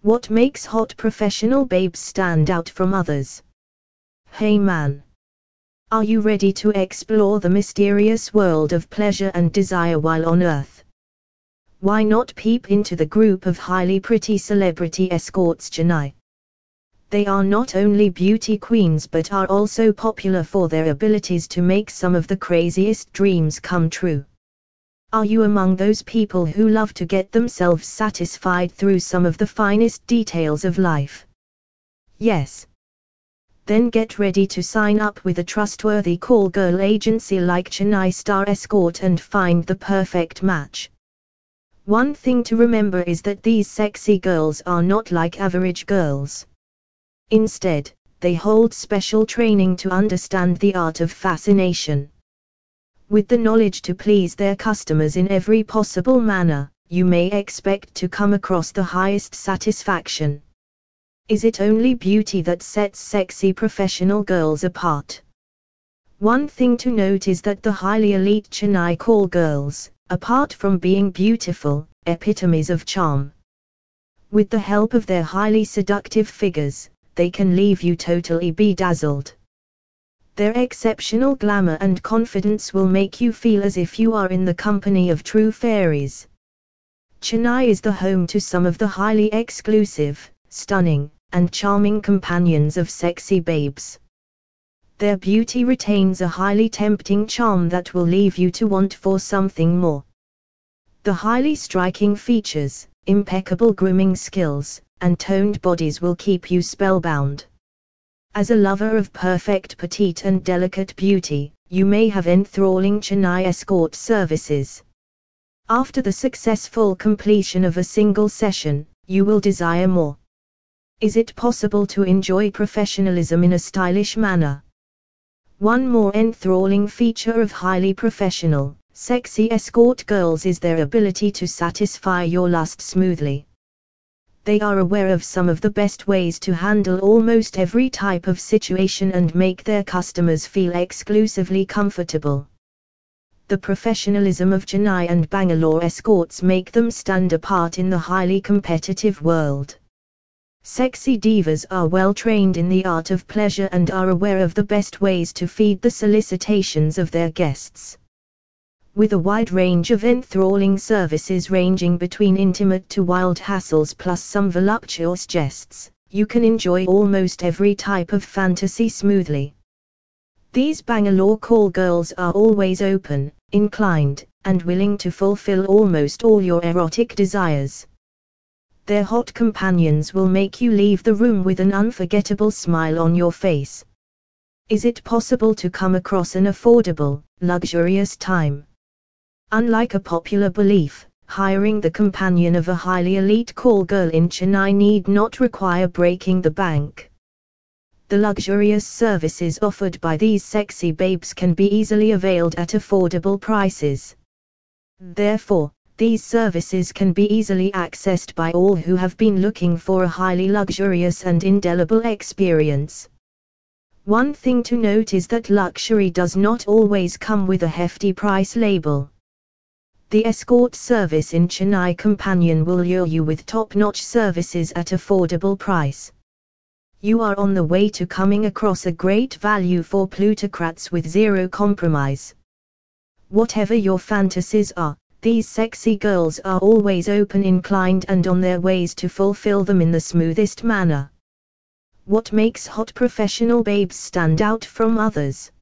What makes hot professional babes stand out from others? Hey man! Are you ready to explore the mysterious world of pleasure and desire while on Earth? Why not peep into the group of highly pretty celebrity escorts Chennai? They are not only beauty queens but are also popular for their abilities to make some of the craziest dreams come true. Are you among those people who love to get themselves satisfied through some of the finest details of life? Yes. Then get ready to sign up with a trustworthy call girl agency like Chennai Star Escort and find the perfect match. One thing to remember is that these sexy girls are not like average girls. Instead, they hold special training to understand the art of fascination. With the knowledge to please their customers in every possible manner, you may expect to come across the highest satisfaction. Is it only beauty that sets sexy professional girls apart? One thing to note is that the highly elite Chennai call girls, apart from being beautiful, epitomes of charm. With the help of their highly seductive figures, they can leave you totally bedazzled. Their exceptional glamour and confidence will make you feel as if you are in the company of true fairies. Chennai is the home to some of the highly exclusive, stunning, and charming companions of sexy babes. Their beauty retains a highly tempting charm that will leave you to want for something more. The highly striking features, impeccable grooming skills, and toned bodies will keep you spellbound. As a lover of perfect petite and delicate beauty, you may have enthralling Chennai escort services. After the successful completion of a single session, you will desire more. Is it possible to enjoy professionalism in a stylish manner? One more enthralling feature of highly professional, sexy escort girls is their ability to satisfy your lust smoothly. They are aware of some of the best ways to handle almost every type of situation and make their customers feel exclusively comfortable. The professionalism of Chennai and Bangalore escorts make them stand apart in the highly competitive world. Sexy divas are well trained in the art of pleasure and are aware of the best ways to feed the solicitations of their guests. With a wide range of enthralling services ranging between intimate to wild hassles plus some voluptuous jests, you can enjoy almost every type of fantasy smoothly. These Bangalore call girls are always open, inclined, and willing to fulfill almost all your erotic desires. Their hot companions will make you leave the room with an unforgettable smile on your face. Is it possible to come across an affordable, luxurious time? Unlike a popular belief, hiring the companion of a highly elite call girl in Chennai need not require breaking the bank. The luxurious services offered by these sexy babes can be easily availed at affordable prices. Therefore, these services can be easily accessed by all who have been looking for a highly luxurious and indelible experience. One thing to note is that luxury does not always come with a hefty price label. The escort service in Chennai Companion will lure you with top-notch services at affordable price. You are on the way to coming across a great value for plutocrats with zero compromise. Whatever your fantasies are, these sexy girls are always open, inclined and on their ways to fulfill them in the smoothest manner. What makes hot professional babes stand out from others?